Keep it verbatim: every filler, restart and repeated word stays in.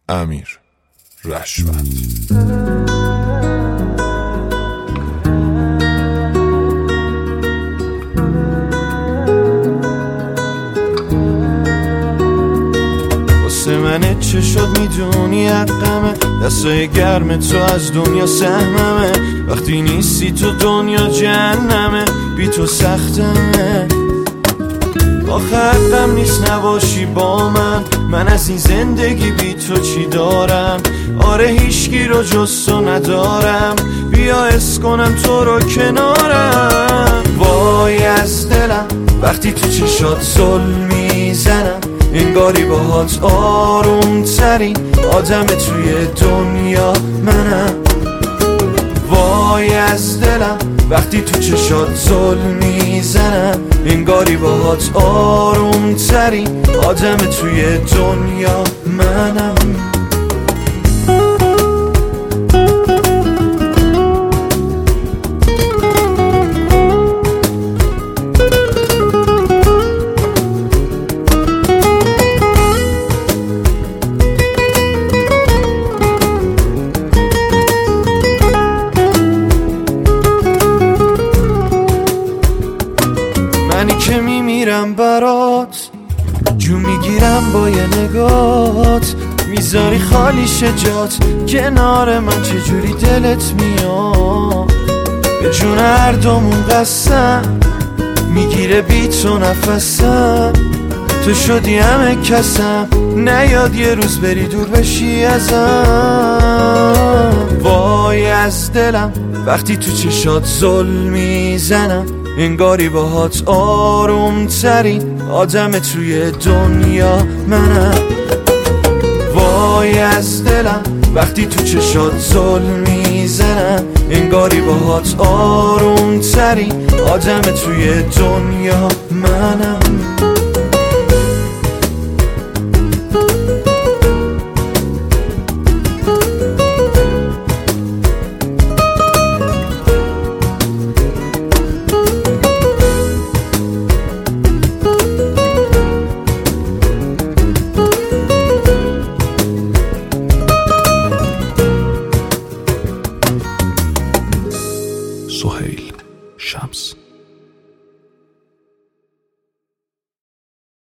امیر رشوت. منه چه شد میدونی حقمه، دستای گرم تو از دنیا سهممه، وقتی نیستی تو دنیا جهنمه، بی تو سختمه. آخه حقم نیست نباشی با من، من از این زندگی بی تو چی دارم؟ آره هیچکی رو جز تو ندارم، بیا حس کنم تو رو کنارم. وای از دلم وقتی تو چشات ظلم میزنم، انگاری باهات آروم ترین آدم توی دنیا منم. وای از دلم وقتی تو چشات ظلم میزنم، انگاری باهات آروم ترین آدم توی دنیا منم. منی که میمیرم برات، جو میگیرم با یه نگات، میذاری خالی شجات کنار من، چجوری دلت میاد؟ به جون هر دومون قسم میگیره بی تو نفسم، تو شدی همه کسم، نیاد یه روز بری دور بشی ازم. وای از دلم وقتی تو چشات ظلم میزنم، انگاری باهات آروم ترین آدم توی دنیا منم. وای از دلم وقتی تو چشات ظلم میزنم، انگاری باهات آروم ترین آدم توی دنیا منم.